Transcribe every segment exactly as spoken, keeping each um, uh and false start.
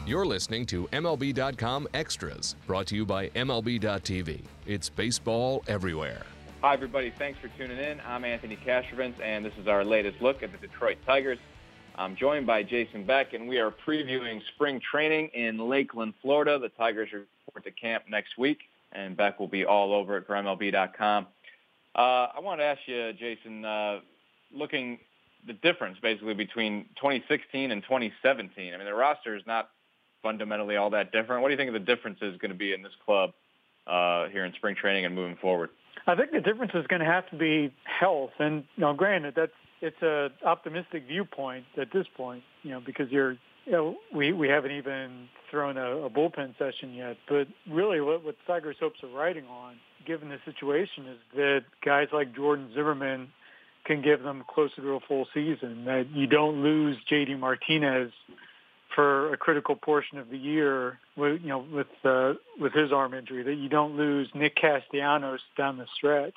You're listening to M L B dot com Extras, brought to you by M L B dot T V. It's baseball everywhere. Hi, everybody. Thanks for tuning in. I'm Anthony Castrovins, and this is our latest look at the Detroit Tigers. I'm joined by Jason Beck, and we are previewing spring training in Lakeland, Florida. The Tigers report to camp next week, and Beck will be all over it for M L B dot com. Uh, I want to ask you, Jason, uh, looking the difference basically between twenty sixteen and twenty seventeen. I mean, the roster is not fundamentally all that different. What do you think the difference is going to be in this club uh, here in spring training and moving forward? I think the difference is going to have to be health. And, you know, granted, that's it's a optimistic viewpoint at this point, you know, because you're, you know, we, we haven't even thrown a, a bullpen session yet. But really what, what Tigers' hopes are riding on, given the situation, is that guys like Jordan Zimmermann can give them closer to a full season, that you don't lose J D Martinez for a critical portion of the year, with, you know, with uh, with his arm injury, that you don't lose Nick Castellanos down the stretch.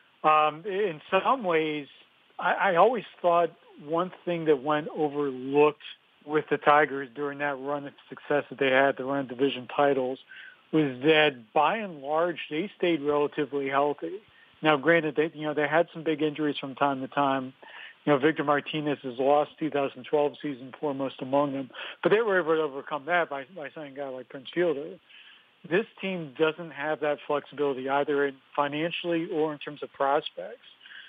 Um, in some ways, I, I always thought one thing that went overlooked with the Tigers during that run of success that they had, the run of division titles, was that by and large they stayed relatively healthy. Now, granted, they you know they had some big injuries from time to time. You know, Victor Martinez has lost two thousand twelve season, foremost among them, but they were able to overcome that by by signing a guy like Prince Fielder. This team doesn't have that flexibility either in financially or in terms of prospects.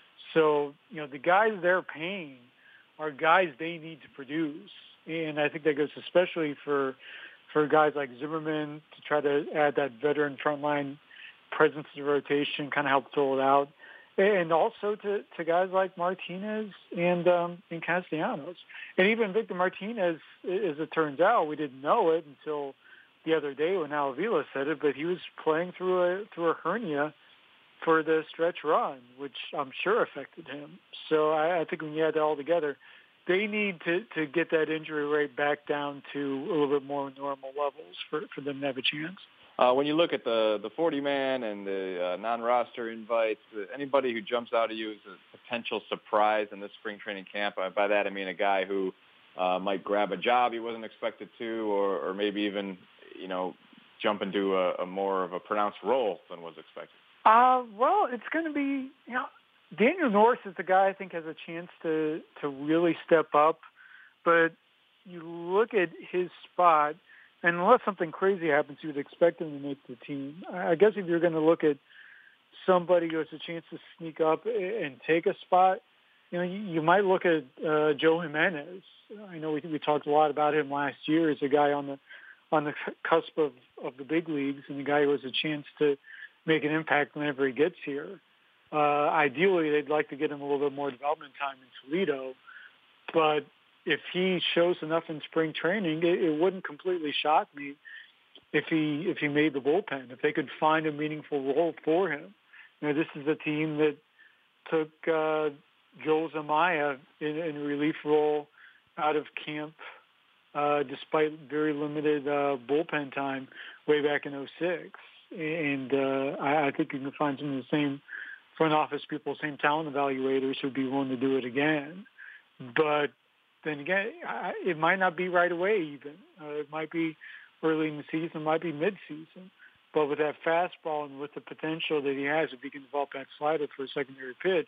So, you know, the guys they're paying are guys they need to produce, and I think that goes especially for for guys like Zimmermann to try to add that veteran frontline presence to the rotation, kind of help fill it out. And also to, to guys like Martinez and um, and Castellanos. And even Victor Martinez, as it turns out, we didn't know it until the other day when Al Avila said it, but he was playing through a through a hernia for the stretch run, which I'm sure affected him. So I, I think when you add that all together, they need to, to get that injury rate back down to a little bit more normal levels for, for them to have a chance. Uh, when you look at the the forty-man and the uh, non-roster invites, uh, anybody who jumps out at you as a potential surprise in this spring training camp, uh, by that I mean a guy who uh, might grab a job he wasn't expected to, or, or maybe even, you know, jump into a, a more of a pronounced role than was expected? Uh, well, it's going to be, you know, Daniel Norris is the guy I think has a chance to, to really step up, but you look at his spot, and unless something crazy happens, you would expect him to make the team. I guess if you're going to look at somebody who has a chance to sneak up and take a spot, you know, you, you might look at uh, Joe Jimenez. I know we we talked a lot about him last year as a guy on the on the cusp of, of the big leagues, and the guy who has a chance to make an impact whenever he gets here. Uh, ideally, they'd like to get him a little bit more development time in Toledo, but if he shows enough in spring training, it, it wouldn't completely shock me if he if he made the bullpen, if they could find a meaningful role for him. You know, this is a team that took uh, Joel Zamaya in, in a relief role out of camp, uh, despite very limited uh, bullpen time way back in oh six. And uh, I, I think you can find some of the same front office people, same talent evaluators who'd be willing to do it again. But then again, I, it might not be right away even. Uh, it might be early in the season, it might be mid-season. But with that fastball and with the potential that he has, if he can develop that slider for a secondary pitch,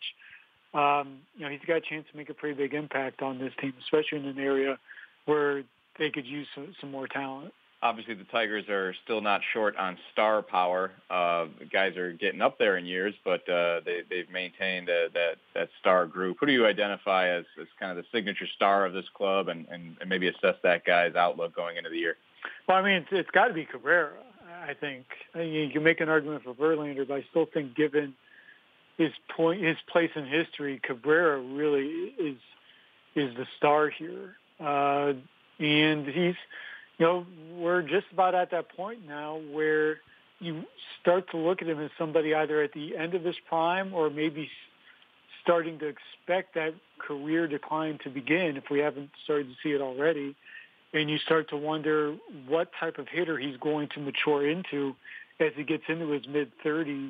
um, you know, he's got a chance to make a pretty big impact on this team, especially in an area where they could use some, some more talent. Obviously, the Tigers are still not short on star power. Uh, the guys are getting up there in years, but uh, they, they've maintained uh, that that star group. Who do you identify as, as kind of the signature star of this club, and, and, and maybe assess that guy's outlook going into the year? Well, I mean, it's, it's got to be Cabrera, I think. I mean, you can make an argument for Verlander, but I still think given his point, his place in history, Cabrera really is is the star here. Uh, and he's... You know, we're just about at that point now where you start to look at him as somebody either at the end of his prime or maybe starting to expect that career decline to begin if we haven't started to see it already. And you start to wonder what type of hitter he's going to mature into as he gets into his mid-thirties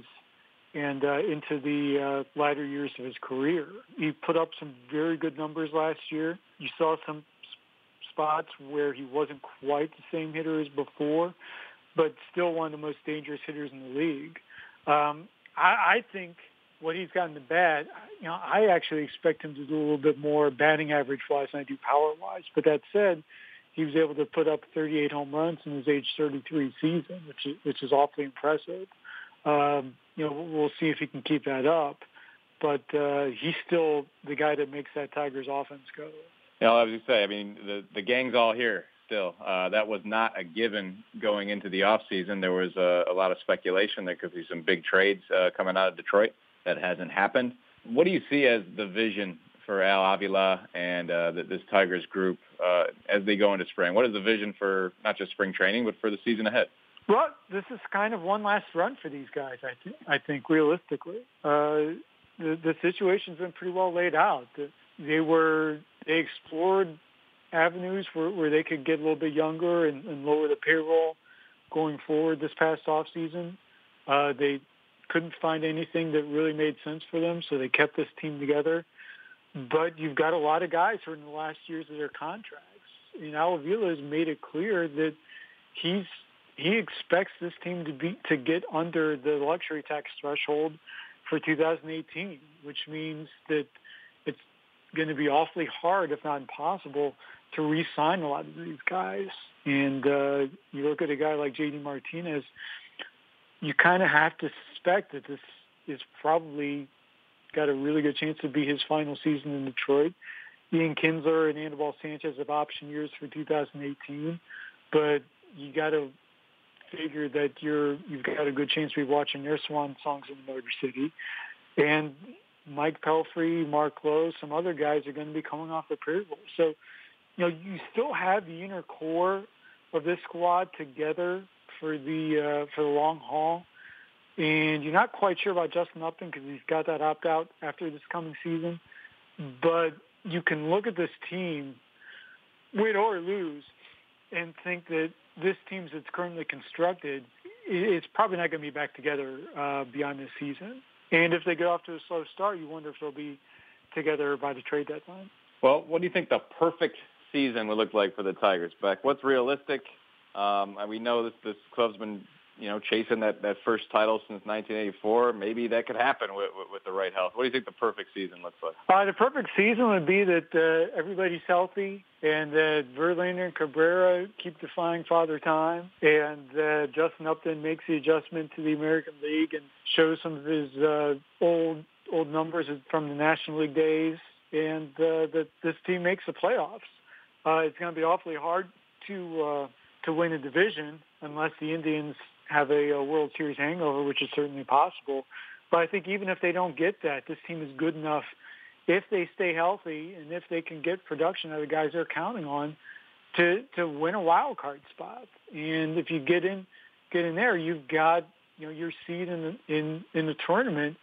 and uh, into the uh, latter years of his career. He put up some very good numbers last year. You saw some spots where he wasn't quite the same hitter as before, but still one of the most dangerous hitters in the league. Um, I, I think what he's got in the bat, you know, I actually expect him to do a little bit more batting average-wise than I do power-wise. But that said, he was able to put up thirty-eight home runs in his age thirty-three season, which is, which is awfully impressive. Um, you know, we'll see if he can keep that up. But uh, he's still the guy that makes that Tigers offense go. You know, I was going to say, I mean, the, the gang's all here still. Uh, that was not a given going into the offseason. There was a, a lot of speculation. There could be some big trades uh, coming out of Detroit. That hasn't happened. What do you see as the vision for Al Avila and uh, this Tigers group uh, as they go into spring? What is the vision for not just spring training, but for the season ahead? Well, this is kind of one last run for these guys, I, th- I think, realistically. Uh, the, the situation's been pretty well laid out. They were they explored avenues where, where they could get a little bit younger and, and lower the payroll going forward this past offseason. Uh, they couldn't find anything that really made sense for them, so they kept this team together. But you've got a lot of guys who are in the last years of their contracts. And Al Avila has made it clear that he's he expects this team to be to get under the luxury tax threshold for two thousand eighteen, which means that it's going to be awfully hard, if not impossible, to re-sign a lot of these guys. And uh, you look at a guy like J D Martinez, you kind of have to suspect that this is probably got a really good chance to be his final season in Detroit. Ian Kinsler and Anibal Sanchez have option years for two thousand eighteen, but you got to figure that you're you've got a good chance to be watching their swan songs in the Motor City. And Mike Pelfrey, Mark Lowe, some other guys are going to be coming off the payroll. So, you know, you still have the inner core of this squad together for the uh, for the long haul. And you're not quite sure about Justin Upton because he's got that opt-out after this coming season. But you can look at this team, win or lose, and think that this team that's currently constructed is probably not going to be back together uh, beyond this season. And if they get off to a slow start, you wonder if they'll be together by the trade deadline. Well, what do you think the perfect season would look like for the Tigers, Beck? What's realistic? Um, we know this, this club's been, you know, chasing that, that first title since nineteen eighty-four. Maybe that could happen with, with, with the right health. What do you think the perfect season looks like? Uh, the perfect season would be that uh, everybody's healthy and that Verlander and Cabrera keep defying Father Time, and uh, Justin Upton makes the adjustment to the American League and shows some of his uh, old old numbers from the National League days, and uh, that this team makes the playoffs. Uh, it's going to be awfully hard to uh, to win a division unless the Indians have a, a World Series hangover, which is certainly possible. But I think even if they don't get that, this team is good enough if they stay healthy and if they can get production out of the guys they're counting on to to win a wild card spot. And if you get in get in there, you've got you know your seed in the, in in the tournament.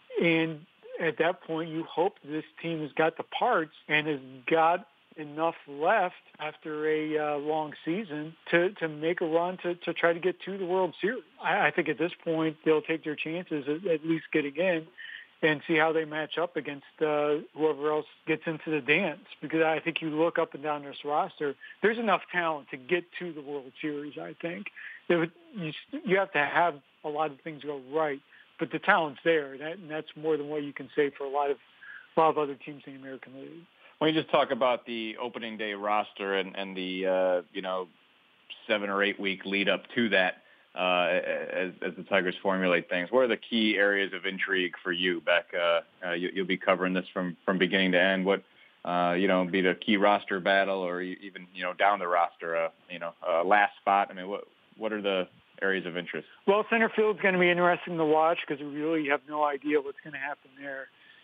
And at that point, you hope this team has got the parts and has got enough left after a uh, long season to, to make a run to, to try to get to the World Series. I, I think at this point they'll take their chances at, at least getting in and see how they match up against uh, whoever else gets into the dance. Because I think you look up and down this roster, there's enough talent to get to the World Series, I think. Would, you, you have to have a lot of things go right, but the talent's there, and, that, and that's more than what you can say for a lot of, a lot of other teams in the American League. When you just talk about the opening day roster and, and the, uh, you know, seven or eight week lead up to that uh, as, as the Tigers formulate things, what are the key areas of intrigue for you, Beck? Uh, uh, you, you'll be covering this from, from beginning to end. What, uh, you know, be the key roster battle or even, you know, down the roster, uh, you know, uh, last spot? I mean, what what are the areas of interest? Well, center field's going to be interesting to watch because we really have no idea what's going to happen there.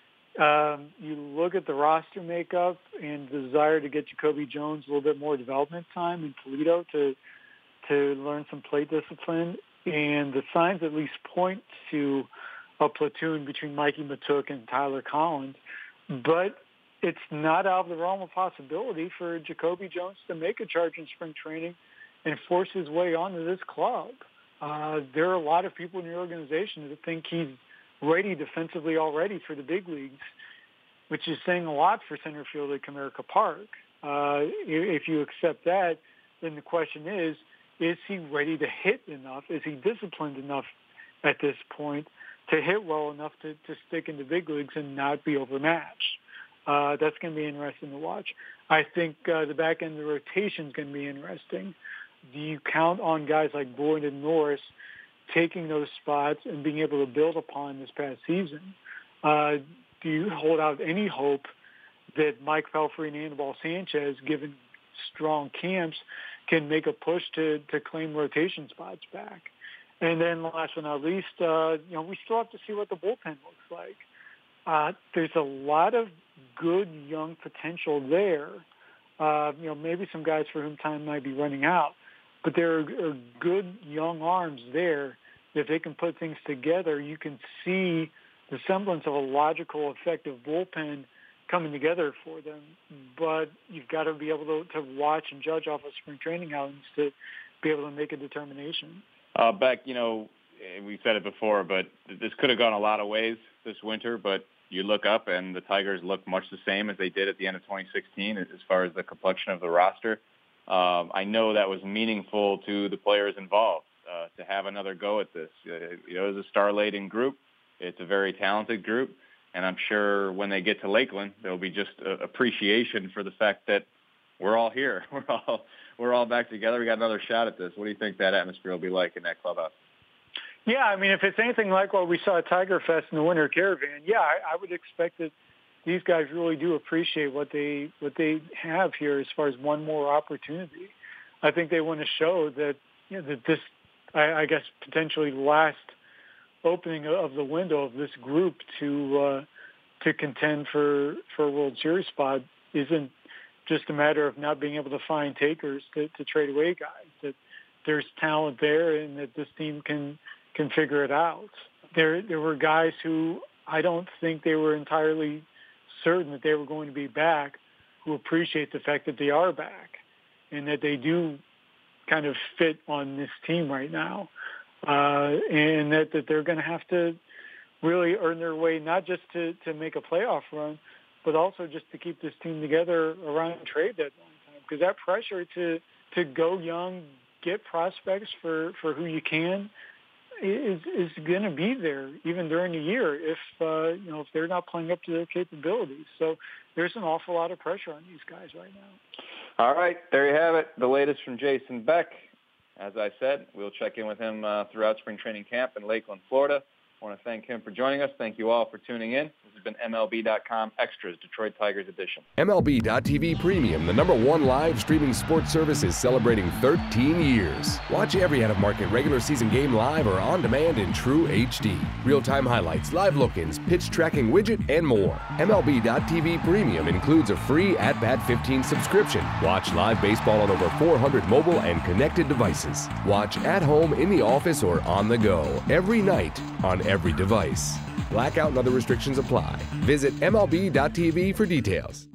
Um, you look at the roster makeup and the desire to get Jacoby Jones a little bit more development time in Toledo to to learn some plate discipline, and the signs at least point to a platoon between Mikey Matuk and Tyler Collins. But it's not out of the realm of possibility for Jacoby Jones to make a charge in spring training and force his way onto this club. Uh, there are a lot of people in the organization that think he's ready defensively already for the big leagues. which is saying a lot for center field at Comerica Park. Uh, if you accept that, then the question is, is he ready to hit enough? Is he disciplined enough at this point to hit well enough to, to stick in the big leagues and not be overmatched? Uh, that's going to be interesting to watch. I think uh, the back end of the rotation is going to be interesting. Do you count on guys like Boyd and Norris taking those spots and being able to build upon this past season? Uh, do you hold out any hope that Mike Pelfrey and Anibal Sanchez, given strong camps, can make a push to, to claim rotation spots back? And then last but not least, uh, you know, we still have to see what the bullpen looks like. Uh, there's a lot of good young potential there. Uh, you know, maybe some guys for whom time might be running out, but there are, are good young arms there. If they can put things together, you can see the semblance of a logical, effective bullpen coming together for them. But you've got to be able to, to watch and judge off of spring training outings to be able to make a determination. Uh, Beck, you know, we've said it before, but this could have gone a lot of ways this winter, but you look up and the Tigers look much the same as they did at the end of twenty sixteen as far as the complexion of the roster. Um, I know that was meaningful to the players involved uh, to have another go at this. Uh, you know, it was a star-laden group. It's a very talented group. And I'm sure when they get to Lakeland, there'll be just a appreciation for the fact that we're all here. We're all we're all back together. We got another shot at this. What do you think that atmosphere will be like in that clubhouse? Yeah, I mean, if it's anything like what we saw at Tiger Fest in the Winter Caravan, yeah, I, I would expect that these guys really do appreciate what they what they have here as far as one more opportunity. I think they want to show that, you know, that this, I, I guess, potentially last opening of the window of this group to uh, to contend for for a World Series spot isn't just a matter of not being able to find takers to, to trade away guys. That there's talent there, and that this team can can figure it out. There there were guys who I don't think they were entirely certain that they were going to be back, who appreciate the fact that they are back and that they do kind of fit on this team right now. Uh, and that, that they're going to have to really earn their way, not just to, to make a playoff run, but also just to keep this team together around trade deadline time. Because that pressure to, to go young, get prospects for, for who you can, is is going to be there even during the year if uh, you know if they're not playing up to their capabilities. So there's an awful lot of pressure on these guys right now. All right, there you have it. The latest from Jason Beck. As I said, we'll check in with him uh, throughout spring training camp in Lakeland, Florida. I want to thank him for joining us. Thank you all for tuning in. This has been M L B dot com Extras, Detroit Tigers edition. M L B dot T V Premium, the number one live streaming sports service, is celebrating thirteen years. Watch every out-of-market regular season game live or on demand in true H D. Real-time highlights, live look-ins, pitch tracking widget, and more. M L B dot T V Premium includes a free At Bat fifteen subscription. Watch live baseball on over four hundred mobile and connected devices. Watch at home, in the office, or on the go every night on every device. Blackout and other restrictions apply. Visit M L B dot T V for details.